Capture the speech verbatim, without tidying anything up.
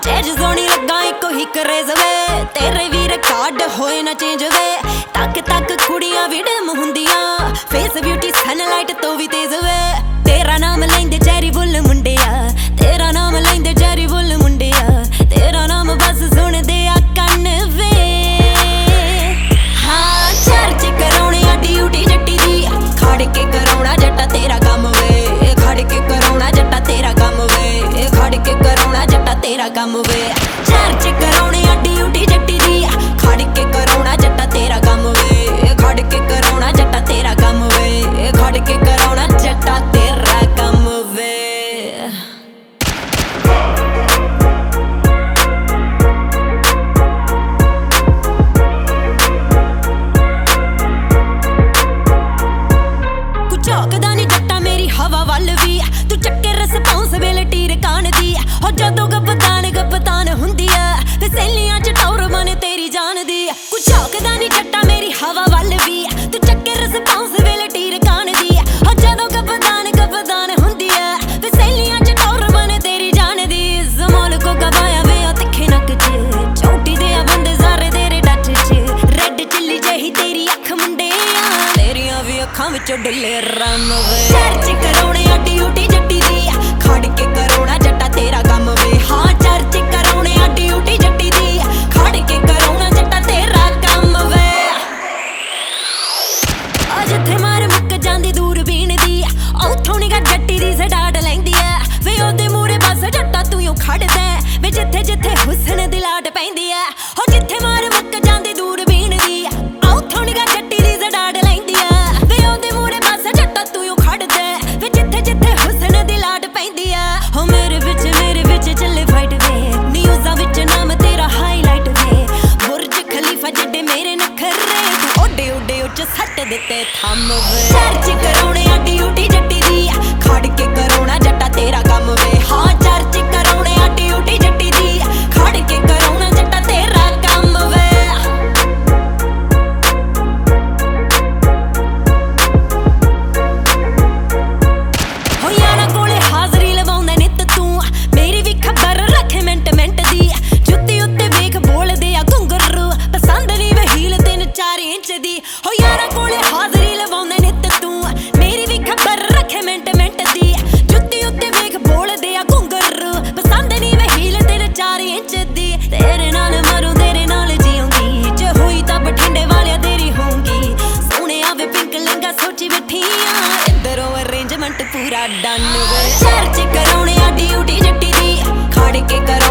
chase Soni लगा eco ही craze वे तेरे भी रिकॉर्ड होए ना चेंज वे तक तक कुड़ियां भी डिम हुंदियां फेस ब्यूटी सनलाइट तो भी तेज वे तेरा नाम लेंदे चेरी बुल मुंडिया तेरा नाम लेंदे चेरी बुल मुंडिया तेरा नाम बस सुन दे आ कन वे हाँ चर्च कराउणे आ ड्यूटी जट्टी दी खड़ के कराउणा जट्टा तेरा काम वे खड़ के कराउणा जट्टा तेरा काम वे खड़ के कराउणा जट्टा तेरा काम वे चर्च कराउणे आ ड्यूटी जट्टी दी खड़ के कराउणा जट्टा तेरा काम वे खड़ के कराउणा जट्टा तेरा काम वे खड़ के कराउणा जट्टा तेरा काम वे कुछ औकदा नहीं जट्टा मेरी हवा वाल भी तू चक्के रिस्पांसिबिलिटी रकान दी हो जदों गपतान गपतान हुंदी है ते सहेलियां च टौर बने तेरी जान दी कुछ औकदा नहीं जट्टा मेरी हवा वाल भी तू चक्के रिस्पांसिबिलिटी रकान दी हो जदों गपतान गपतान हुंदी है ते सहेलियां च टौर बने तेरी जान दी जमाल को गवाया वे तिखे नक च चौटी दे बंदे सारे तेरे टच च रेड चिल्ली जही तेरी अख मुंडिया तेरियां भी अखां विचों डुले रम वे चर्च कराउणे आ ड्यूटी जट्टी दी खड़ के कराउणा जट्टा तेरा काम वे हाँ चर्च कराउणे आ ड्यूटी जट्टी दी खड़ के कराउणा जट्टा तेरा काम वे आ जिथे मार मुक जांदी दूरबीन दी औथों निगा जट्टी दी सडाट लैंदी ऐ वे ओदे मूरे बस जट्टा तू यूं खड़दा वे जिथे जिथे हुस्न दी लाट पैंदी ऐ हो जिथे मार मुक जांदी दूरबीन दी औथों निगा जट्टी दी सडाट लैंदी ऐ वे ओदे मूरे बस जट्टा तू यूं खड़दा वे जिथे जिथे हुस्न दी लाट पैंदी ऐ हो मेरे विच मेरे विच चले फाइट वे न्यूज़ां विच नाम तेरा हाईलाइट वे बुर्ज खलीफा जिड्डे मेरे नखरे तू ओडे ओडे उच सट दिते थम वे चर्च कराउणे आ ड्यूटी जट्टी दी खड़ के कराउणा जट्टा तेरा काम वे हाँ चर्च कराउणे आ ड्यूटी जट्टी दी खड़ के कराउणा जट्टा तेरा काम वे हो यारा कोले हाज़री लवाउंदा नित तू मेरी भी खबर रखे मिंट मिंट दी जुत्ती उत्ते वेख बोलदे आ घुंगरू पसंद नहीं वे हील तीन चार इंच दी हो यारा कोले हाज़री लवाउंदा नित तू मेरी भी खबर रखे मिंट मिंट दी जुत्ती उत्ते वेख बोलदे आ घुंगरू पसंद नहीं वे हील तीन चार इंच दी तेरे नाल मरूं तेरे नाल जीऊंगी जे होई तां बठिंडे वालिया तेरी होऊंगी सोहणे आवे पिंक लहंगा सोची बैठियां इधरों अरेंजमेंट पूरा डन वे चर्च कराउणे आ ड्यूटी जट्टी दी खड़ के कर